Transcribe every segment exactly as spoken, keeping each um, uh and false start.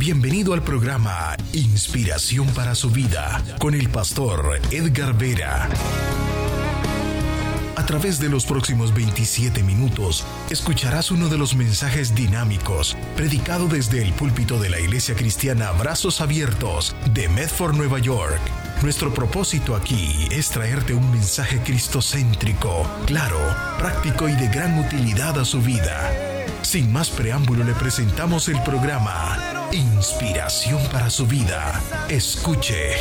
Bienvenido al programa Inspiración para su vida con el pastor Edgar Vera. A través de los próximos veintisiete minutos, escucharás uno de los mensajes dinámicos predicado desde el púlpito de la Iglesia Cristiana Brazos Abiertos de Medford, Nueva York. Nuestro propósito aquí es traerte un mensaje cristocéntrico, claro, práctico y de gran utilidad a su vida. Sin más preámbulo, le presentamos el programa Inspiración para su vida. Escuche.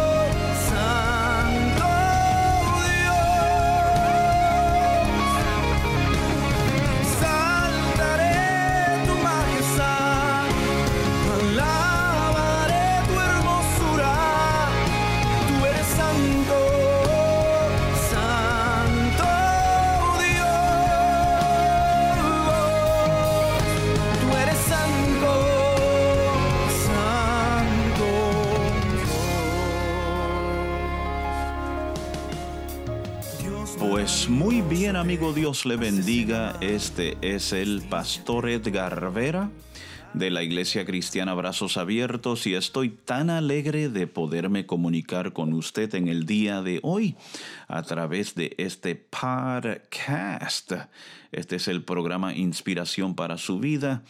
Pues muy bien, amigo, Dios le bendiga. Este es el pastor Edgar Vera de la Iglesia Cristiana Brazos Abiertos y estoy tan alegre de poderme comunicar con usted en el día de hoy a través de este podcast. Este es el programa Inspiración para su vida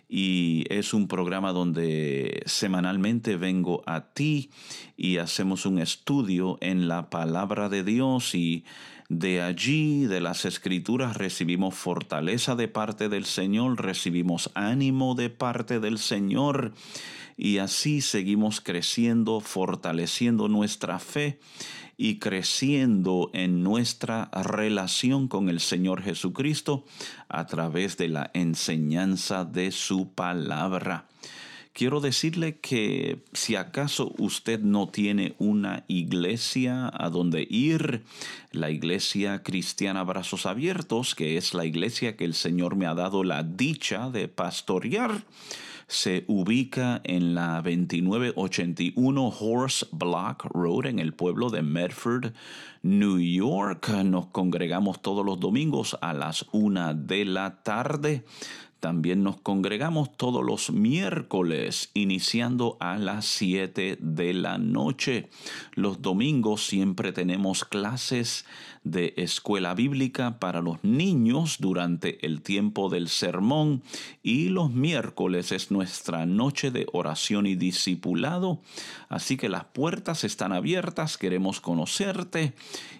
y es un programa donde semanalmente vengo a ti y hacemos un estudio en la palabra de Dios y de allí, de las Escrituras, recibimos fortaleza de parte del Señor, recibimos ánimo de parte del Señor y así seguimos creciendo, fortaleciendo nuestra fe y creciendo en nuestra relación con el Señor Jesucristo a través de la enseñanza de su palabra. Quiero decirle que si acaso usted no tiene una iglesia a donde ir, la Iglesia Cristiana Brazos Abiertos, que es la iglesia que el Señor me ha dado la dicha de pastorear, se ubica en la veintinueve ochenta y uno Horse Block Road en el pueblo de Medford, New York. Nos congregamos todos los domingos a las una de la tarde. También nos congregamos todos los miércoles, iniciando a las siete de la noche. Los domingos siempre tenemos clases de escuela bíblica para los niños durante el tiempo del sermón y los miércoles es nuestra noche de oración y discipulado. Así que las puertas están abiertas, queremos conocerte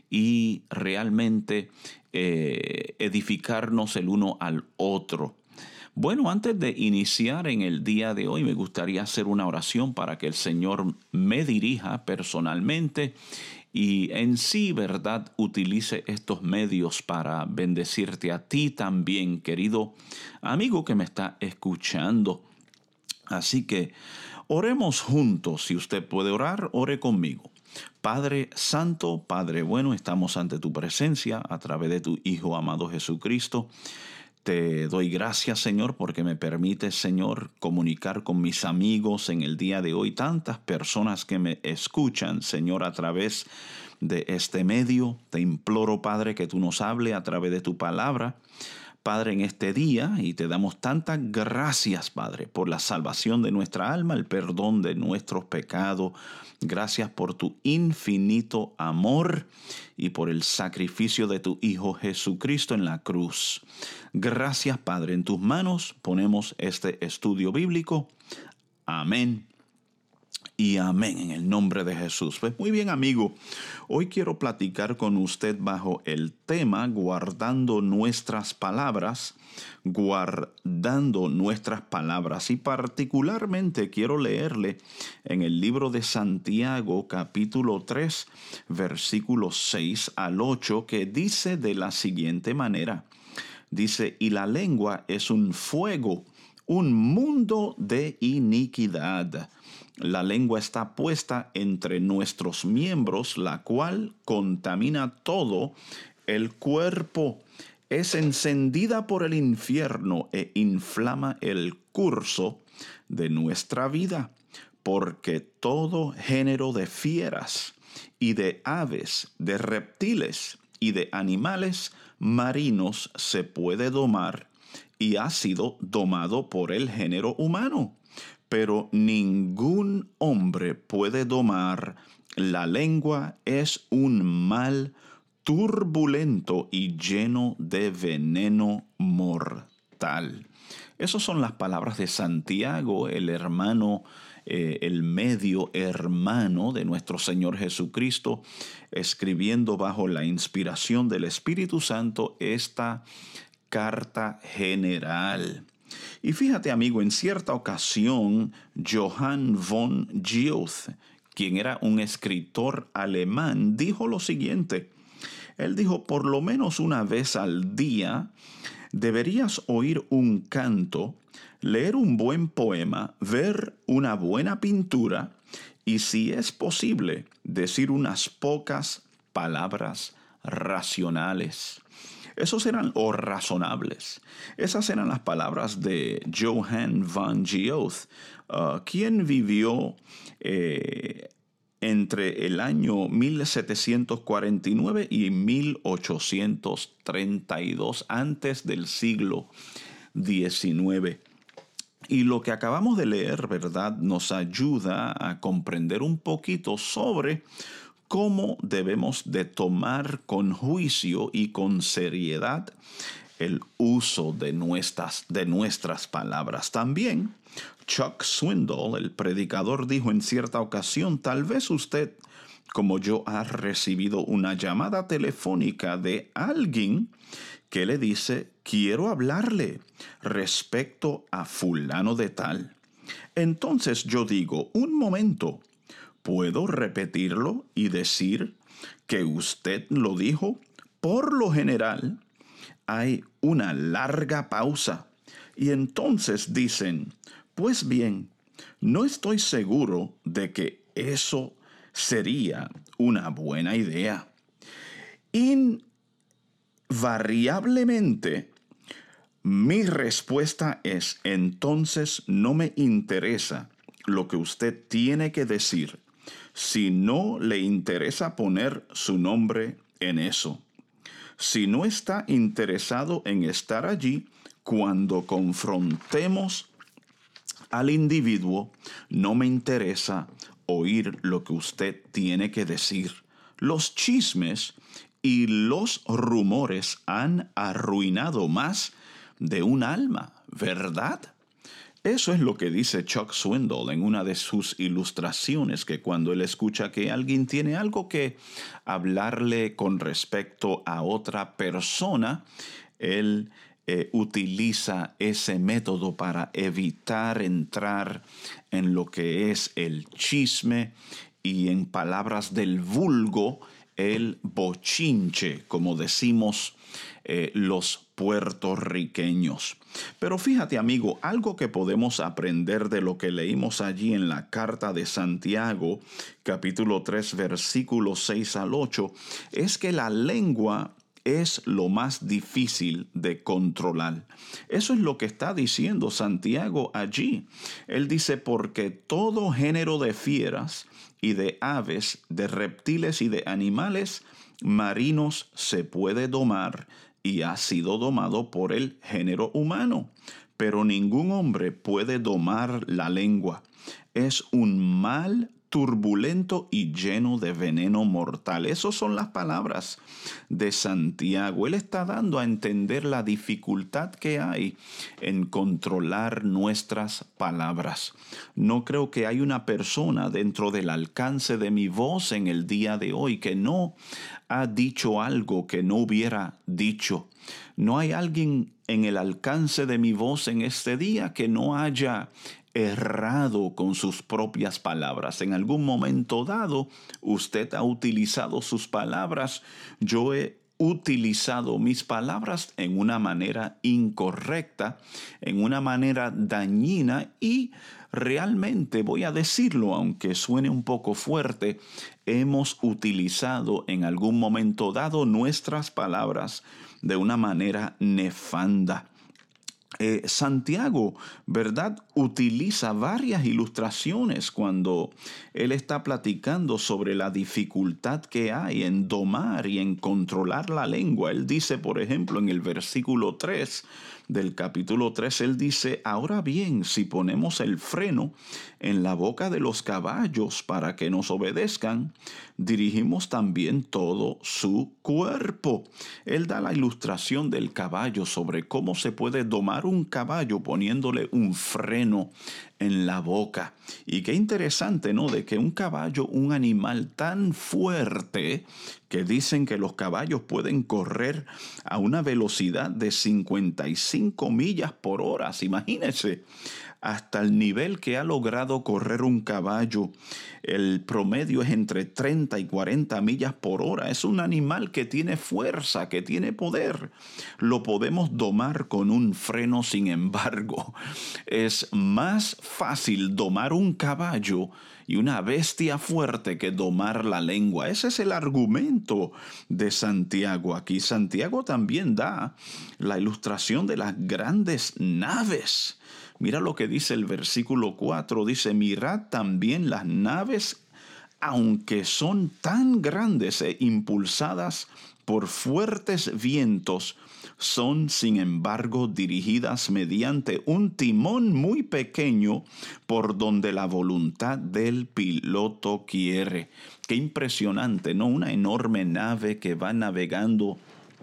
y realmente eh, edificarnos el uno al otro. Bueno, antes de iniciar en el día de hoy, me gustaría hacer una oración para que el Señor me dirija personalmente y en sí, ¿verdad?, utilice estos medios para bendecirte a ti también, querido amigo que me está escuchando. Así que oremos juntos. Si usted puede orar, ore conmigo. Padre Santo, Padre bueno, estamos ante tu presencia a través de tu Hijo amado Jesucristo. Te doy gracias, Señor, porque me permites, Señor, comunicar con mis amigos en el día de hoy. Tantas personas que me escuchan, Señor, a través de este medio. Te imploro, Padre, que tú nos hables a través de tu palabra, Padre, en este día. Y te damos tantas gracias, Padre, por la salvación de nuestra alma, el perdón de nuestros pecados. Gracias por tu infinito amor y por el sacrificio de tu Hijo Jesucristo en la cruz. Gracias, Padre. En tus manos ponemos este estudio bíblico. Amén y amén en el nombre de Jesús. Pues muy bien, amigo. Hoy quiero platicar con usted bajo el tema guardando nuestras palabras, guardando nuestras palabras. Y particularmente quiero leerle en el libro de Santiago, capítulo tres, versículos seis al ocho, que dice de la siguiente manera. Dice, y la lengua es un fuego, un mundo de iniquidad. La lengua está puesta entre nuestros miembros, la cual contamina todo el cuerpo. Es encendida por el infierno e inflama el curso de nuestra vida, porque todo género de fieras y de aves, de reptiles y de animales marinos se puede domar y ha sido domado por el género humano. pero ningún hombre puede domar la lengua, es un mal turbulento y lleno de veneno mortal. Esas son las palabras de Santiago, el hermano, eh, el medio hermano de nuestro Señor Jesucristo, escribiendo bajo la inspiración del Espíritu Santo esta carta general. Y fíjate, amigo, en cierta ocasión, Johann von Goethe, quien era un escritor alemán, dijo lo siguiente. Él dijo, por lo menos una vez al día, deberías oír un canto, leer un buen poema, ver una buena pintura y, si es posible, decir unas pocas palabras racionales. Esos eran, o razonables. Esas eran las palabras de Johann von Goethe, uh, quien vivió eh, entre el año mil setecientos cuarenta y nueve y mil ochocientos treinta y dos, antes del siglo diecinueve. Y lo que acabamos de leer, ¿verdad?, nos ayuda a comprender un poquito sobre cómo debemos de tomar con juicio y con seriedad el uso de nuestras, de nuestras palabras. También Chuck Swindoll, el predicador, dijo en cierta ocasión, tal vez usted, como yo, ha recibido una llamada telefónica de alguien que le dice, quiero hablarle respecto a fulano de tal. Entonces yo digo, un momento, ¿puedo repetirlo y decir que usted lo dijo? Por lo general, hay una larga pausa y entonces dicen, pues bien, no estoy seguro de que eso sería una buena idea. Invariablemente, mi respuesta es, entonces no me interesa lo que usted tiene que decir, si no le interesa poner su nombre en eso. Si no está interesado en estar allí cuando confrontemos al individuo, no me interesa oír lo que usted tiene que decir. Los chismes y los rumores han arruinado más de un alma, ¿verdad? Eso es lo que dice Chuck Swindoll en una de sus ilustraciones, que cuando él escucha que alguien tiene algo que hablarle con respecto a otra persona, él eh, utiliza ese método para evitar entrar en lo que es el chisme y, en palabras del vulgo, el bochinche, como decimos eh, los puertorriqueños. Pero fíjate, amigo, algo que podemos aprender de lo que leímos allí en la carta de Santiago, capítulo tres, versículos seis al ocho, es que la lengua es lo más difícil de controlar. Eso es lo que está diciendo Santiago allí. Él dice, porque todo género de fieras y de aves, de reptiles y de animales marinos se puede domar y ha sido domado por el género humano. Pero ningún hombre puede domar la lengua. Es un mal turbulento y lleno de veneno mortal. Esas son las palabras de Santiago. Él está dando a entender la dificultad que hay en controlar nuestras palabras. No creo que hay una persona dentro del alcance de mi voz en el día de hoy que no ha dicho algo que no hubiera dicho. No hay alguien en el alcance de mi voz en este día que no haya errado con sus propias palabras. En algún momento dado, usted ha utilizado sus palabras. Yo he utilizado mis palabras en una manera incorrecta, en una manera dañina, y realmente voy a decirlo, aunque suene un poco fuerte, hemos utilizado en algún momento dado nuestras palabras de una manera nefanda. Eh, Santiago, ¿verdad?, utiliza varias ilustraciones cuando él está platicando sobre la dificultad que hay en domar y en controlar la lengua. Él dice, por ejemplo, en el versículo tres del capítulo tres, él dice: ahora bien, si ponemos el freno en la boca de los caballos para que nos obedezcan, dirigimos también todo su cuerpo. Él da la ilustración del caballo sobre cómo se puede domar un caballo poniéndole un freno en la boca. Y qué interesante, ¿no? De que un caballo, un animal tan fuerte, que dicen que los caballos pueden correr a una velocidad de cincuenta y cinco millas por hora. Imagínense, hasta el nivel que ha logrado correr un caballo. El promedio es entre treinta y cuarenta millas por hora. Es un animal que tiene fuerza, que tiene poder. Lo podemos domar con un freno. Sin embargo, es más fácil domar un caballo y una bestia fuerte que domar la lengua. Ese es el argumento de Santiago aquí. Santiago también da la ilustración de las grandes naves. Mira lo que dice el versículo cuatro. Dice: mirad también las naves, aunque son tan grandes e impulsadas por fuertes vientos, son sin embargo dirigidas mediante un timón muy pequeño por donde la voluntad del piloto quiere. Qué impresionante, ¿no? Una enorme nave que va navegando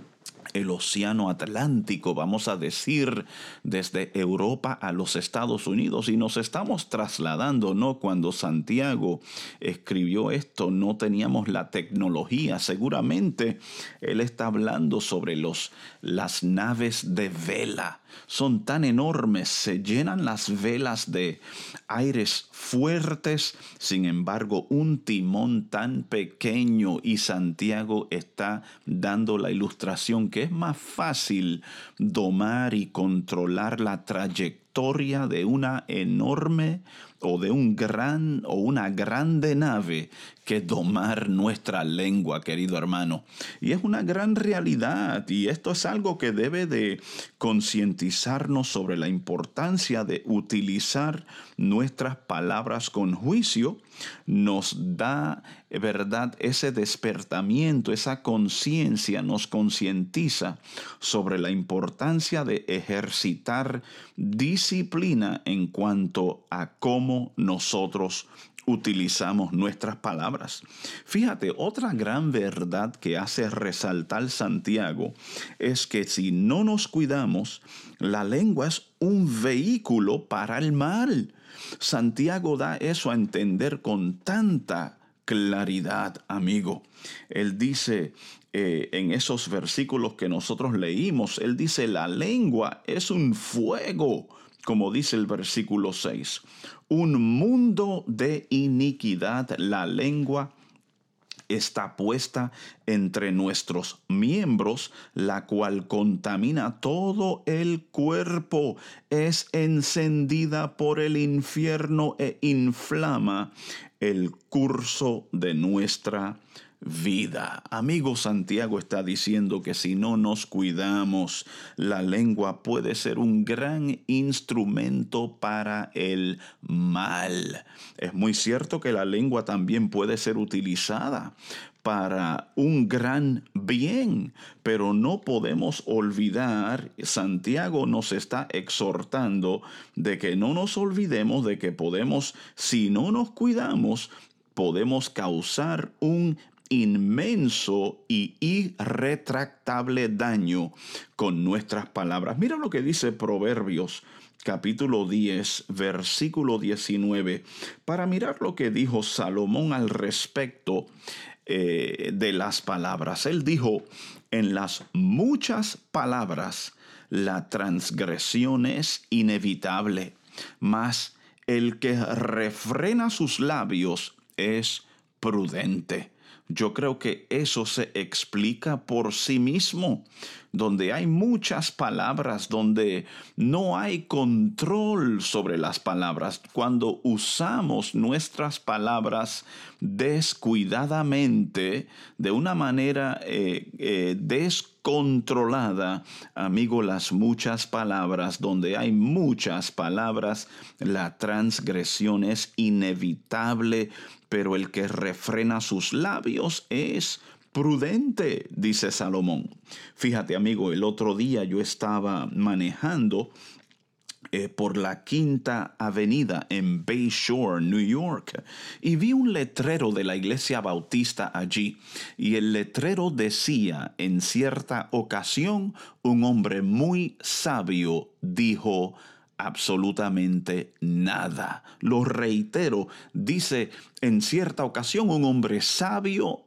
el océano Atlántico, vamos a decir, desde Europa a los Estados Unidos, y nos estamos trasladando, ¿no? Cuando Santiago escribió esto, no teníamos la tecnología. Seguramente él está hablando sobre los, las naves de vela. Son tan enormes, se llenan las velas de aires fuertes, sin embargo, un timón tan pequeño, y Santiago está dando la ilustración que es más fácil domar y controlar la trayectoria de una enorme o de un gran o una grande nave que domar nuestra lengua, querido hermano. Y es una gran realidad, y esto es algo que debe de concientizarnos sobre la importancia de utilizar nuestras palabras con juicio. Nos da, verdad, ese despertamiento, esa conciencia, nos concientiza sobre la importancia de ejercitar disciplina en cuanto a cómo nosotros utilizamos nuestras palabras. Fíjate, otra gran verdad que hace resaltar Santiago es que si no nos cuidamos, la lengua es un vehículo para el mal. Santiago da eso a entender con tanta claridad, amigo. Él dice eh, en esos versículos que nosotros leímos, él dice: la lengua es un fuego, como dice el versículo seis. Un mundo de iniquidad. La lengua está puesta entre nuestros miembros, la cual contamina todo el cuerpo, es encendida por el infierno e inflama el curso de nuestra vida. Amigo, Santiago está diciendo que si no nos cuidamos, la lengua puede ser un gran instrumento para el mal. Es muy cierto que la lengua también puede ser utilizada para un gran bien, pero no podemos olvidar, Santiago nos está exhortando de que no nos olvidemos de que podemos, si no nos cuidamos, podemos causar un inmenso y irretractable daño con nuestras palabras. Mira lo que dice Proverbios capítulo diez, versículo diecinueve, para mirar lo que dijo Salomón al respecto eh, de las palabras. Él dijo: en las muchas palabras la transgresión es inevitable, mas el que refrena sus labios es prudente. Yo creo que eso se explica por sí mismo. Donde hay muchas palabras, donde no hay control sobre las palabras, cuando usamos nuestras palabras descuidadamente, de una manera eh, eh, descontrolada, amigo, las muchas palabras, donde hay muchas palabras, la transgresión es inevitable, pero el que refrena sus labios es prudente, dice Salomón. Fíjate, amigo, el otro día yo estaba manejando Eh, por la Quinta Avenida en Bay Shore, New York, y vi un letrero de la iglesia bautista allí, y el letrero decía: en cierta ocasión un hombre muy sabio dijo absolutamente nada. Lo reitero, dice: en cierta ocasión un hombre sabio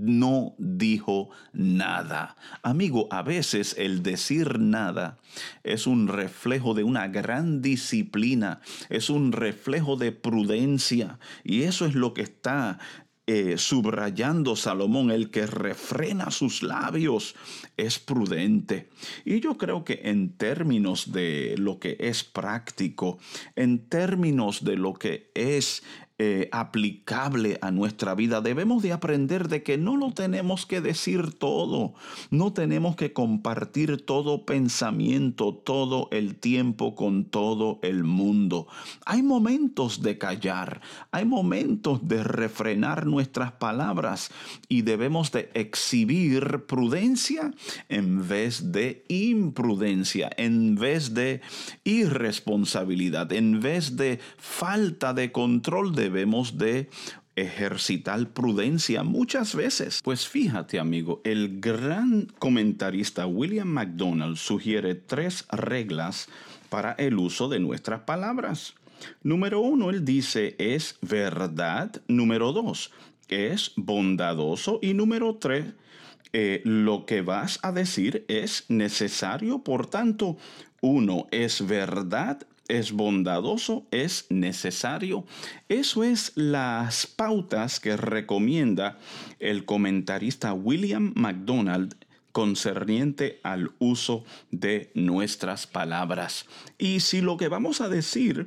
no dijo nada. Amigo, a veces el decir nada es un reflejo de una gran disciplina, es un reflejo de prudencia, y eso es lo que está Eh, subrayando Salomón. El que refrena sus labios es prudente. Y yo creo que en términos de lo que es práctico, en términos de lo que es eh, aplicable a nuestra vida, debemos de aprender de que no lo tenemos que decir todo, no tenemos que compartir todo pensamiento todo el tiempo con todo el mundo. Hay momentos de callar, hay momentos de refrenar nuestras palabras, y debemos de exhibir prudencia en vez de imprudencia, en vez de irresponsabilidad, en vez de falta de control. Debemos de ejercitar prudencia muchas veces. Pues fíjate, amigo, el gran comentarista William MacDonald sugiere tres reglas para el uso de nuestras palabras. Número uno, él dice, es verdad. Número dos, es bondadoso. Y número tres, eh, lo que vas a decir es necesario. Por tanto, uno, es verdad, es bondadoso, es necesario. Eso es las pautas que recomienda el comentarista William MacDonald concerniente al uso de nuestras palabras. Y si lo que vamos a decir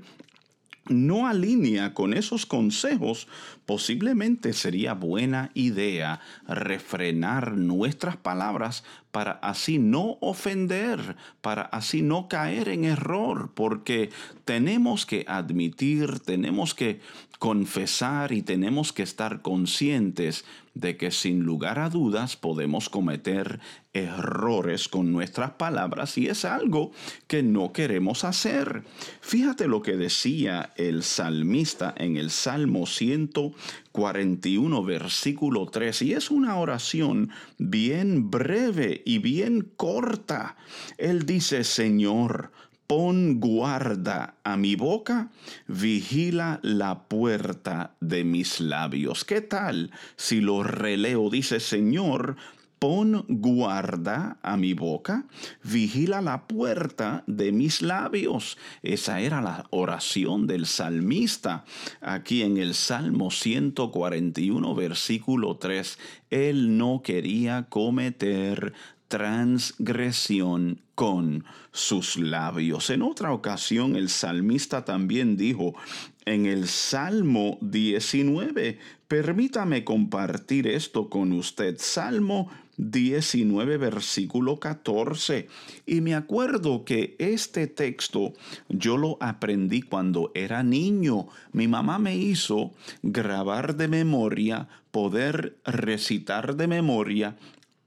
no alinea con esos consejos, posiblemente sería buena idea refrenar nuestras palabras para así no ofender, para así no caer en error, porque tenemos que admitir, tenemos que confesar y tenemos que estar conscientes de que sin lugar a dudas podemos cometer errores con nuestras palabras, y es algo que no queremos hacer. Fíjate lo que decía el salmista en el Salmo ciento cuarenta y uno, versículo tres, y es una oración bien breve y bien corta. Él dice: Señor, pon guarda a mi boca, vigila la puerta de mis labios. ¿Qué tal si lo releo? Dice: Señor, pon guarda a mi boca, vigila la puerta de mis labios. Esa era la oración del salmista aquí en el Salmo ciento cuarenta y uno, versículo tres. Él no quería cometer transgresión con sus labios. En otra ocasión, el salmista también dijo en el Salmo diecinueve, permítame compartir esto con usted, Salmo diecinueve, versículo catorce. Y me acuerdo que este texto yo lo aprendí cuando era niño. Mi mamá me hizo grabar de memoria, poder recitar de memoria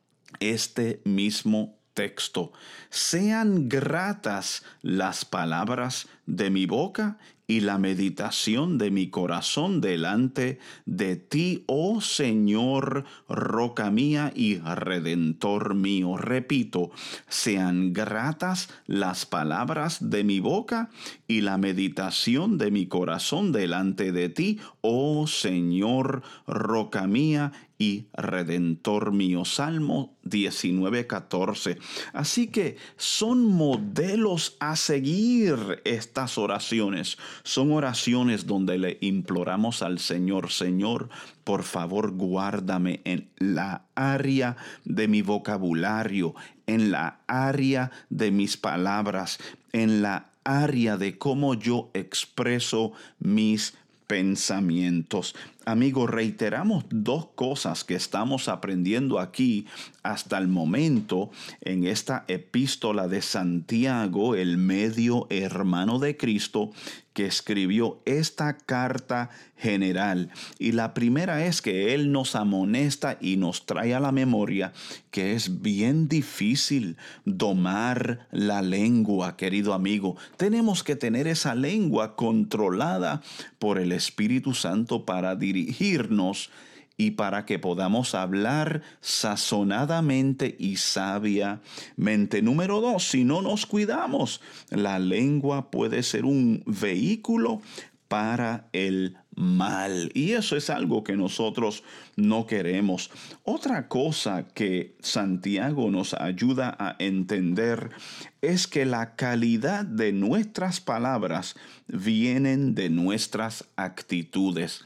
este mismo texto. Sean gratas las palabras de mi boca y la meditación de mi corazón delante de ti, oh Señor, roca mía y redentor mío. Repito, sean gratas las palabras de mi boca y la meditación de mi corazón delante de ti, oh Señor, roca mía y redentor mío. Salmo diecinueve, catorce. Así que son modelos a seguir estas oraciones. Son oraciones donde le imploramos al Señor: Señor, por favor, guárdame en la área de mi vocabulario, en la área de mis palabras, en la área de cómo yo expreso mis pensamientos. Amigo, reiteramos dos cosas que estamos aprendiendo aquí hasta el momento en esta epístola de Santiago, el medio hermano de Cristo, que escribió esta carta general. Y la primera es que él nos amonesta y nos trae a la memoria que es bien difícil domar la lengua, querido amigo. Tenemos que tener esa lengua controlada por el Espíritu Santo para dirigirnos y para que podamos hablar sazonadamente y sabiamente. Número dos, si no nos cuidamos, la lengua puede ser un vehículo para el mal. Y eso es algo que nosotros no queremos. Otra cosa que Santiago nos ayuda a entender es que la calidad de nuestras palabras vienen de nuestras actitudes.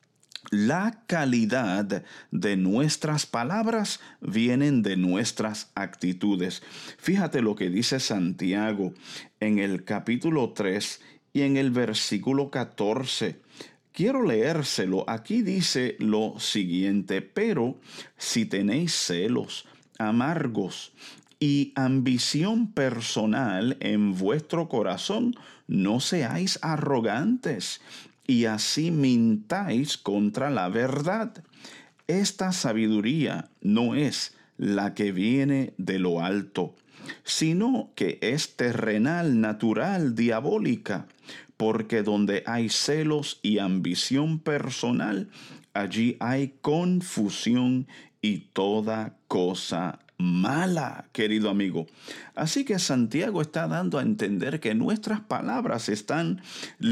La calidad de nuestras palabras vienen de nuestras actitudes. Fíjate lo que dice Santiago en el capítulo tres y en el versículo catorce. Quiero leérselo. Aquí dice lo siguiente: pero si tenéis celos amargos y ambición personal en vuestro corazón, no seáis arrogantes, y así mintáis contra la verdad. Esta sabiduría no es la que viene de lo alto, sino que es terrenal, natural, diabólica, porque donde hay celos y ambición personal, allí hay confusión y toda cosa mala, querido amigo. Así que Santiago está dando a entender que nuestras palabras están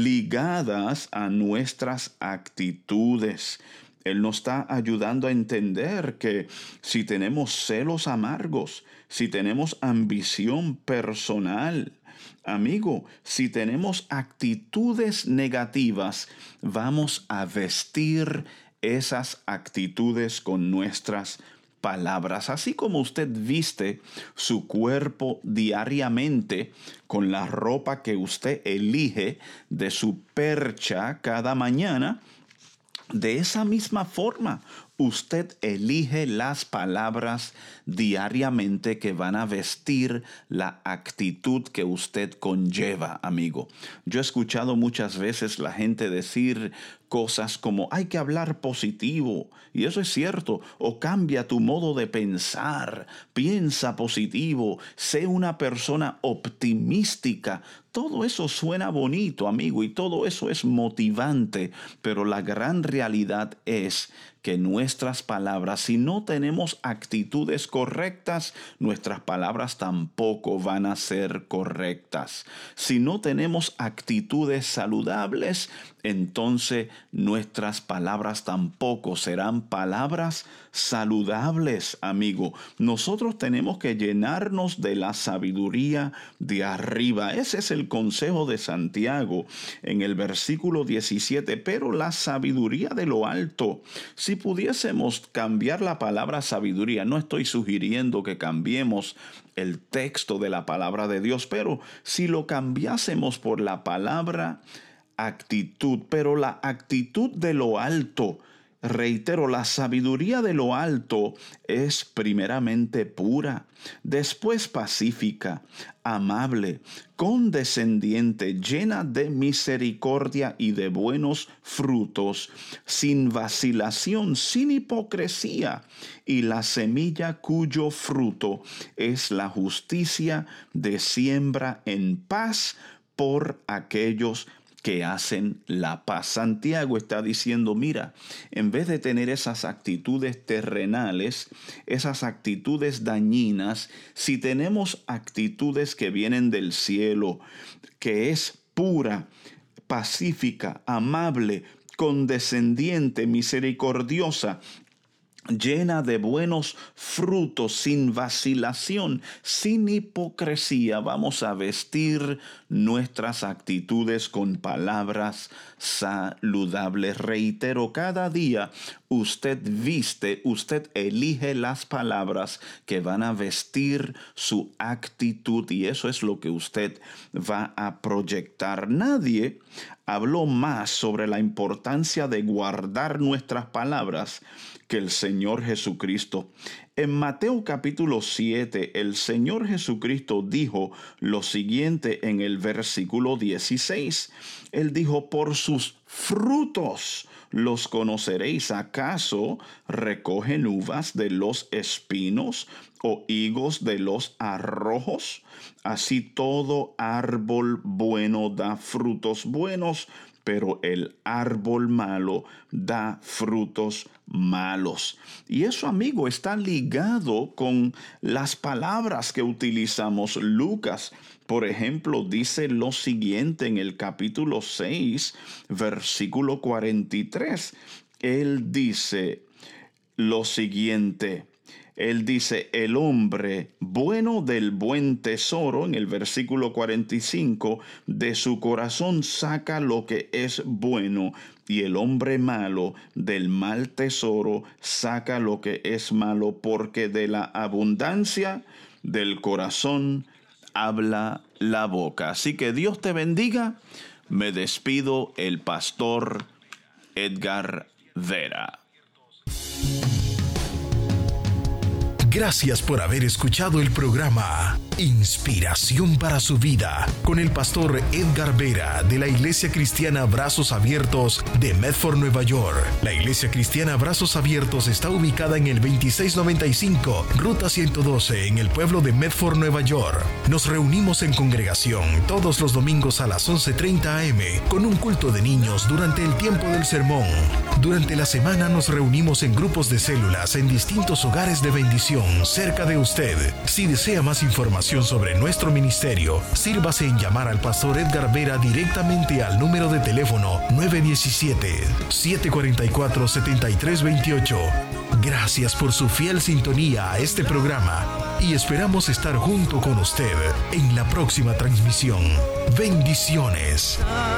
ligadas a nuestras actitudes. Él nos está ayudando a entender que si tenemos celos amargos, si tenemos ambición personal, amigo, si tenemos actitudes negativas, vamos a vestir esas actitudes con nuestras palabras. Así como usted viste su cuerpo diariamente con la ropa que usted elige de su percha cada mañana, de esa misma forma, usted elige las palabras diariamente que van a vestir la actitud que usted conlleva, amigo. Yo he escuchado muchas veces la gente decir cosas como hay que hablar positivo, y eso es cierto, o cambia tu modo de pensar, piensa positivo, sé una persona optimística. Todo eso suena bonito, amigo, y todo eso es motivante, pero la gran realidad es que nuestras palabras, si no tenemos actitudes correctas, nuestras palabras tampoco van a ser correctas. Si no tenemos actitudes saludables, entonces nuestras palabras tampoco serán palabras saludables, amigo. Nosotros tenemos que llenarnos de la sabiduría de arriba. Ese es el consejo de Santiago en el versículo diecisiete. Pero la sabiduría de lo alto, si pudiésemos cambiar la palabra sabiduría, no estoy sugiriendo que cambiemos el texto de la palabra de Dios, pero si lo cambiásemos por la palabra actitud, pero la actitud de lo alto, reitero, la sabiduría de lo alto es primeramente pura, después pacífica, amable, condescendiente, llena de misericordia y de buenos frutos, sin vacilación, sin hipocresía, y la semilla cuyo fruto es la justicia de siembra en paz por aquellos que hacen la paz. Santiago está diciendo, mira, en vez de tener esas actitudes terrenales, esas actitudes dañinas, si tenemos actitudes que vienen del cielo, que es pura, pacífica, amable, condescendiente, misericordiosa, llena de buenos frutos, sin vacilación, sin hipocresía, vamos a vestir nuestras actitudes con palabras saludables. Reitero, cada día usted viste, usted elige las palabras que van a vestir su actitud, y eso es lo que usted va a proyectar. Nadie habló más sobre la importancia de guardar nuestras palabras que el Señor Jesucristo. En Mateo capítulo siete, el Señor Jesucristo dijo lo siguiente en el versículo dieciséis. Él dijo: por sus frutos los conoceréis. ¿Acaso recogen uvas de los espinos o higos de los arrojos? Así todo árbol bueno da frutos buenos, pero el árbol malo da frutos malos. Y eso, amigo, está ligado con las palabras que utilizamos. Lucas, por ejemplo, dice lo siguiente en el capítulo seis, versículo cuarenta y tres. Él dice lo siguiente. Él dice: el hombre bueno del buen tesoro, en el versículo cuarenta y cinco, de su corazón saca lo que es bueno, y el hombre malo del mal tesoro saca lo que es malo, porque de la abundancia del corazón habla la boca. Así que Dios te bendiga. Me despido, el pastor Edgar Vera. Gracias por haber escuchado el programa Inspiración para su Vida con el pastor Edgar Vera de la Iglesia Cristiana Brazos Abiertos de Medford, Nueva York. La Iglesia Cristiana Brazos Abiertos está ubicada en el veintiséis noventa y cinco, Ruta ciento doce, en el pueblo de Medford, Nueva York. Nos reunimos en congregación todos los domingos a las once treinta a eme con un culto de niños durante el tiempo del sermón. Durante la semana nos reunimos en grupos de células en distintos hogares de bendición cerca de usted. Si desea más información sobre nuestro ministerio, sírvase en llamar al pastor Edgar Vera directamente al número de teléfono nueve uno siete, siete cuatro cuatro, siete tres dos ocho. Gracias por su fiel sintonía a este programa y esperamos estar junto con usted en la próxima transmisión. Bendiciones.